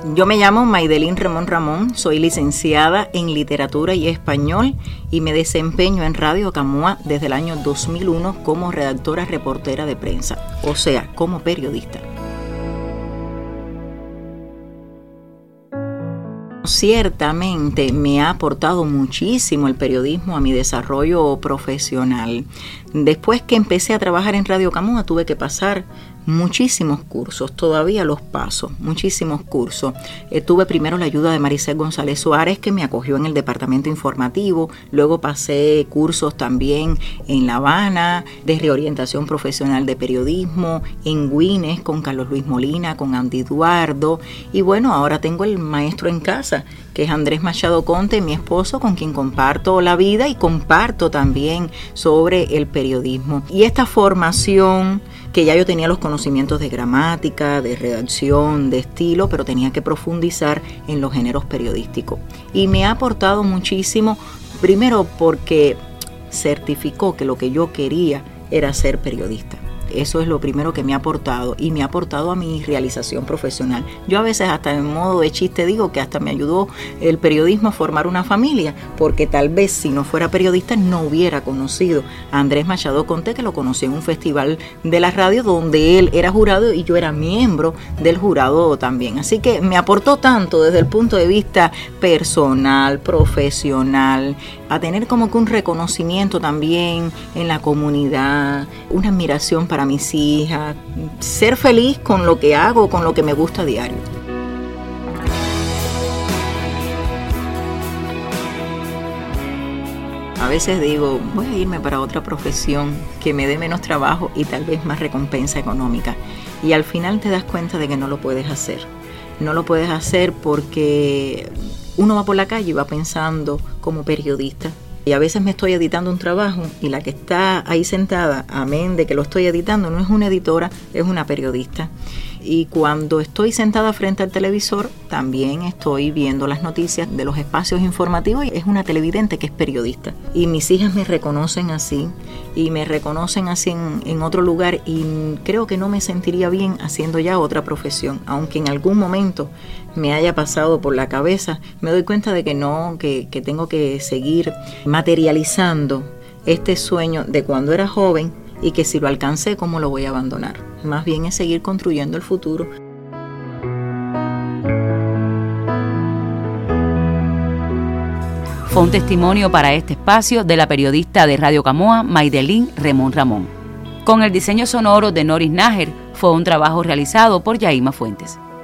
Yo me llamo Maydelín Remón Ramón, soy licenciada en Literatura y Español y me desempeño en Radio Camoa desde el año 2001 como redactora reportera de prensa, o sea, como periodista. Ciertamente me ha aportado muchísimo el periodismo a mi desarrollo profesional. Después que empecé a trabajar en Radio Camoa tuve que pasar muchísimos cursos, todavía los paso, muchísimos cursos. Tuve primero la ayuda de Maricel González Suárez, que me acogió en el departamento informativo, luego pasé cursos también en La Habana, de reorientación profesional de periodismo, en Güines con Carlos Luis Molina, con Andy Eduardo, y bueno, ahora tengo el maestro en casa, que es Andrés Machado Conte, mi esposo, con quien comparto la vida y comparto también sobre el periodismo. Y esta formación, que ya yo tenía los conocimientos de gramática, de redacción, de estilo, pero tenía que profundizar en los géneros periodísticos. Y me ha aportado muchísimo, primero porque certificó que lo que yo quería era ser periodista. Eso es lo primero que me ha aportado y me ha aportado a mi realización profesional. Yo a veces hasta en modo de chiste digo que hasta me ayudó el periodismo a formar una familia, porque tal vez si no fuera periodista no hubiera conocido a Andrés Machado Conte, que lo conocí en un festival de la radio donde él era jurado y yo era miembro del jurado también. Así que me aportó tanto desde el punto de vista personal, profesional, a tener como que un reconocimiento también en la comunidad, una admiración para mis hijas, ser feliz con lo que hago, con lo que me gusta a diario. A veces digo, voy a irme para otra profesión que me dé menos trabajo y tal vez más recompensa económica. Y al final te das cuenta de que no lo puedes hacer. No lo puedes hacer porque uno va por la calle y va pensando como periodista. Y a veces me estoy editando un trabajo y la que está ahí sentada, amén de que lo estoy editando, no es una editora, es una periodista. Y cuando estoy sentada frente al televisor, también estoy viendo las noticias de los espacios informativos y es una televidente que es periodista. Y mis hijas me reconocen así y me reconocen así en otro lugar y creo que no me sentiría bien haciendo ya otra profesión, aunque en algún momento me haya pasado por la cabeza, me doy cuenta de que no, que tengo que seguir materializando este sueño de cuando era joven y que si lo alcancé, ¿cómo lo voy a abandonar? Más bien es seguir construyendo el futuro. Fue un testimonio para este espacio de la periodista de Radio Camoa, Maydelín Remón Ramón. Con el diseño sonoro de Noris Nájer, fue un trabajo realizado por Yaima Fuentes.